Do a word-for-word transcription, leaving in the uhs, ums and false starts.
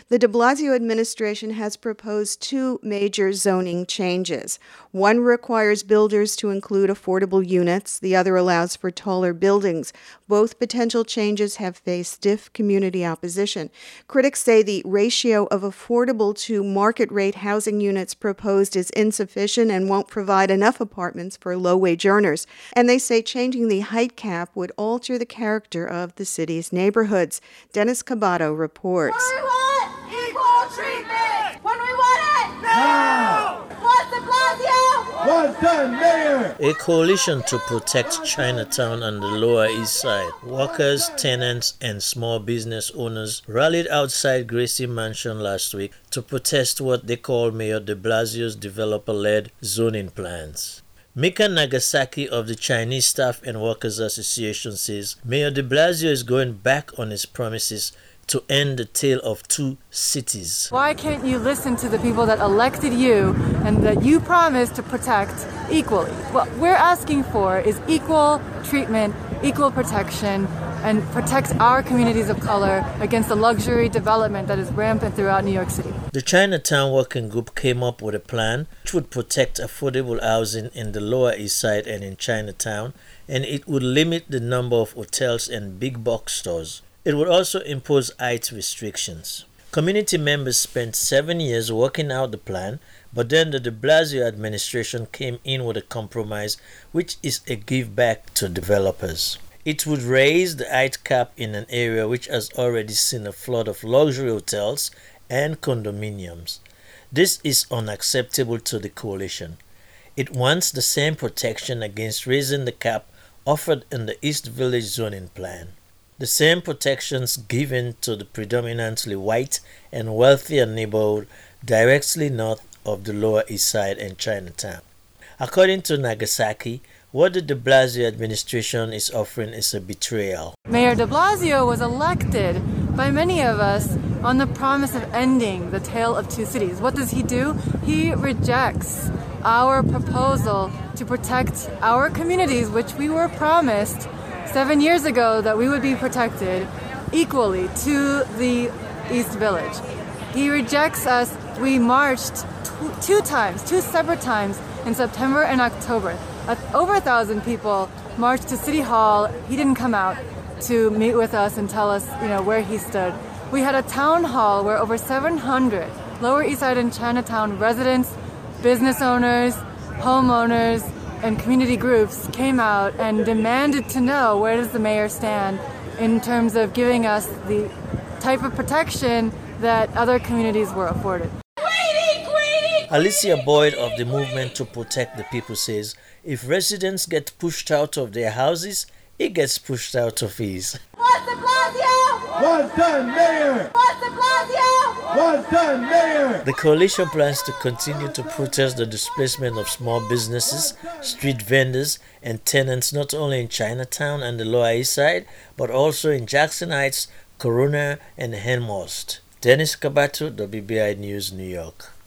The de Blasio administration has proposed two major zoning changes. One requires builders to include affordable units, the other allows for taller buildings. Both potential changes have faced stiff community opposition. Critics say the ratio of affordable to market-rate housing units proposed is insufficient and won't provide enough apartments for low-wage earners. And they say changing the height cap would alter the character of the city's neighborhoods. Dennis Cabato reports. When we want equal treatment! When we want it! Now! What's de Blasio? What's done, Mayor? A coalition to protect Chinatown on the Lower East Side. Workers, tenants, and small business owners rallied outside Gracie Mansion last week to protest what they call Mayor de Blasio's developer-led zoning plans. Mika Nagasaki of the Chinese Staff and Workers Association says Mayor de Blasio is going back on his promises to end the tale of two cities. Why can't you listen to the people that elected you and that you promised to protect equally? What we're asking for is equal treatment, equal protection, and protect our communities of color against the luxury development that is rampant throughout New York City. The Chinatown Working Group came up with a plan which would protect affordable housing in the Lower East Side and in Chinatown, and it would limit the number of hotels and big box stores. It would also impose height restrictions. Community members spent seven years working out the plan, but then the de Blasio administration came in with a compromise, which is a give back to developers. It would raise the height cap in an area which has already seen a flood of luxury hotels and condominiums. This is unacceptable to the coalition. It wants the same protection against raising the cap offered in the East Village zoning plan. The same protections given to the predominantly white and wealthier neighborhood directly north of the Lower East Side and Chinatown. According to Nagasaki, what the de Blasio administration is offering is a betrayal. Mayor de Blasio was elected by many of us on the promise of ending the tale of two cities. What does he do? He rejects our proposal to protect our communities, which we were promised seven years ago that we would be protected equally to the East Village. He rejects us. We marched t- two times, two separate times in September and October. Uh, over a thousand people marched to City Hall. He didn't come out to meet with us and tell us, you know, where he stood. We had a town hall where over seven hundred Lower East Side and Chinatown residents, business owners, homeowners, and community groups came out and demanded to know where does the mayor stand in terms of giving us the type of protection that other communities were afforded. Alicia Boyd of the Movement to Protect the People says if residents get pushed out of their houses, he gets pushed out of his. What's de Blasio? What's done, Mayor? What's de Blasio? What's done, Mayor? The coalition plans to continue to protest the displacement of small businesses, street vendors, and tenants not only in Chinatown and the Lower East Side, but also in Jackson Heights, Corona, and Elmhurst. Dennis Cabato, W B I News, New York.